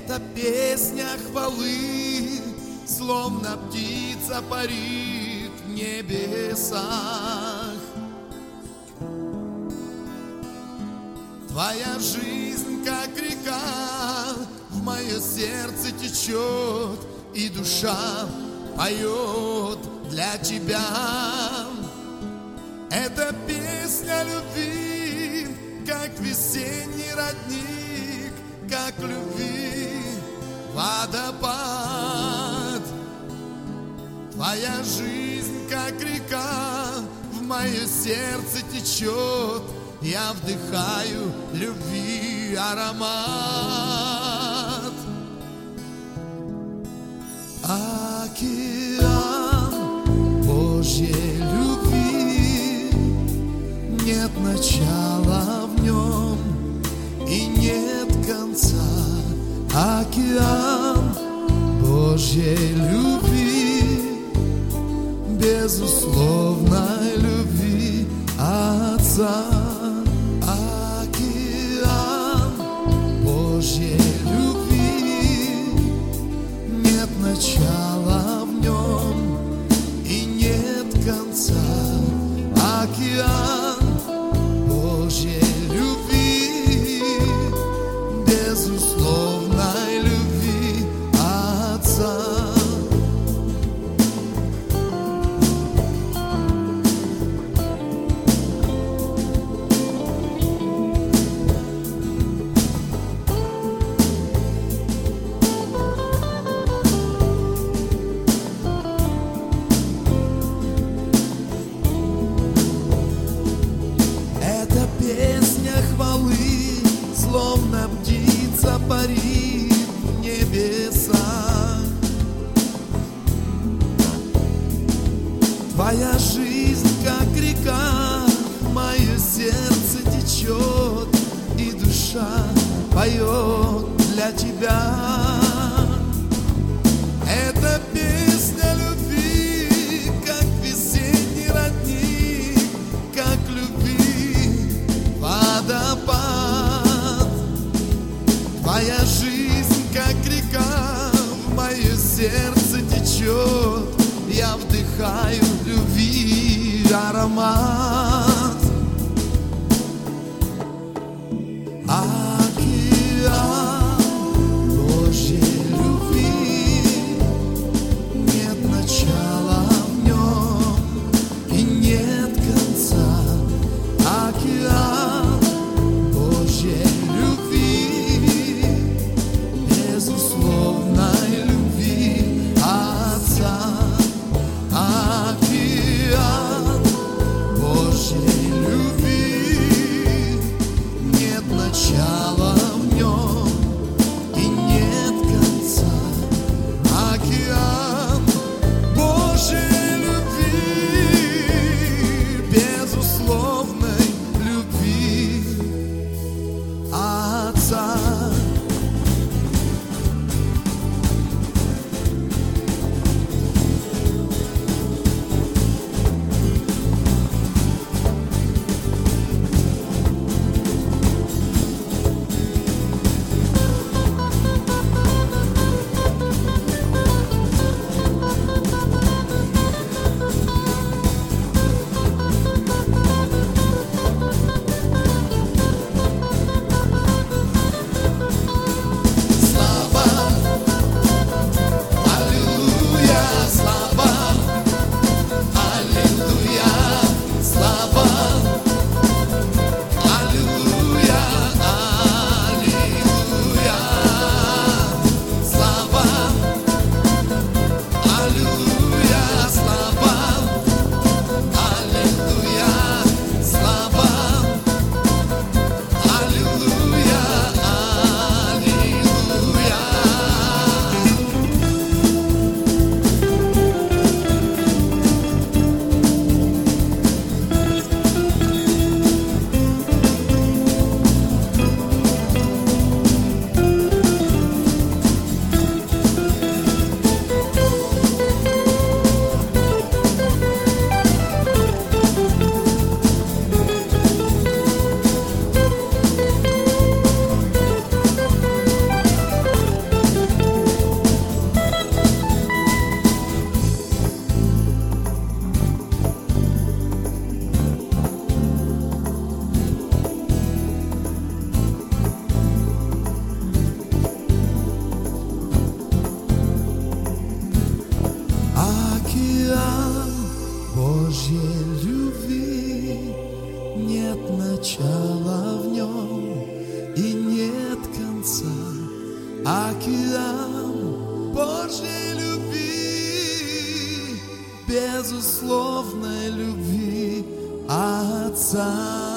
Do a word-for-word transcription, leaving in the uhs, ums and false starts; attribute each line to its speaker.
Speaker 1: Это песня хвалы, словно птица парит в небесах. Твоя жизнь, как река, в мое сердце течет, и душа поет для тебя. Это песня любви, как весенний родник, как любви водопад. Твоя жизнь, как река, в мое сердце течет, я вдыхаю любви аромат. Океан Божьей любви, нет начала в нем и нет конца. Океан Божьей любви, безусловной любви Отца. Океан Божьей любви, нет начала в нем и нет конца. Океан Божьей любви, безусловной любви Отца. Песня хвалы, словно птица парит в небесах. Твоя жизнь, как река, в мое сердце течет, и душа поет для тебя. Это песня любви, как весенний родник, как любви водопад. Твоя жизнь, как река, в мое сердце течет, я вдыхаю любви аромат. Океан Божьей любви, нет начала в нем и нет конца. Океан Божьей любви, безусловной любви Отца. Океан Божьей начала в нем и нет конца. Океан Божьей любви, безусловной любви Отца.